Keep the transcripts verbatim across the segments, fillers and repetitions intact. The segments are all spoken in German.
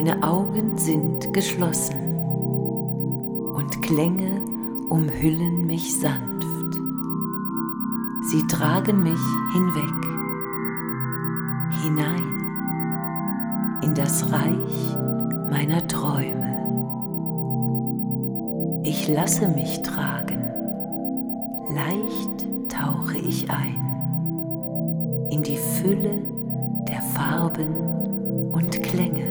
Meine Augen sind geschlossen und Klänge umhüllen mich sanft. Sie tragen mich hinweg, hinein in das Reich meiner Träume. Ich lasse mich tragen, leicht tauche ich ein in die Fülle der Farben und Klänge.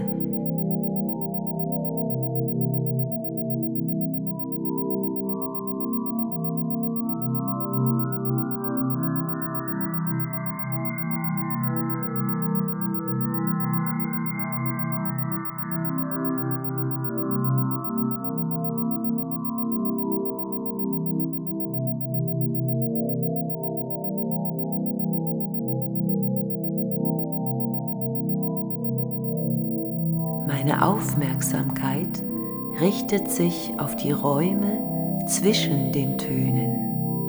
Meine Aufmerksamkeit richtet sich auf die Räume zwischen den Tönen.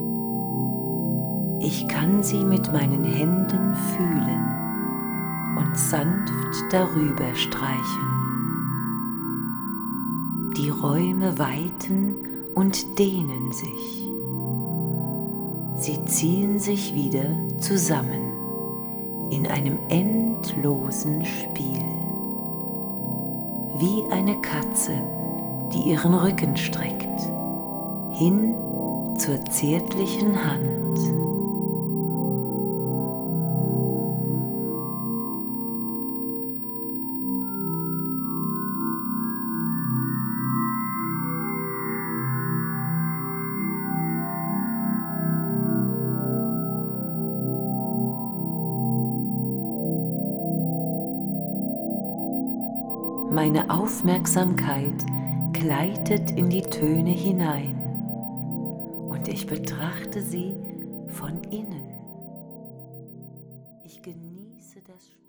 Ich kann sie mit meinen Händen fühlen und sanft darüber streichen. Die Räume weiten und dehnen sich. Sie ziehen sich wieder zusammen in einem endlosen Spiel. Wie eine Katze, die ihren Rücken streckt, hin zur zärtlichen Hand. Meine Aufmerksamkeit gleitet in die Töne hinein und ich betrachte sie von innen. Ich genieße das Spiel.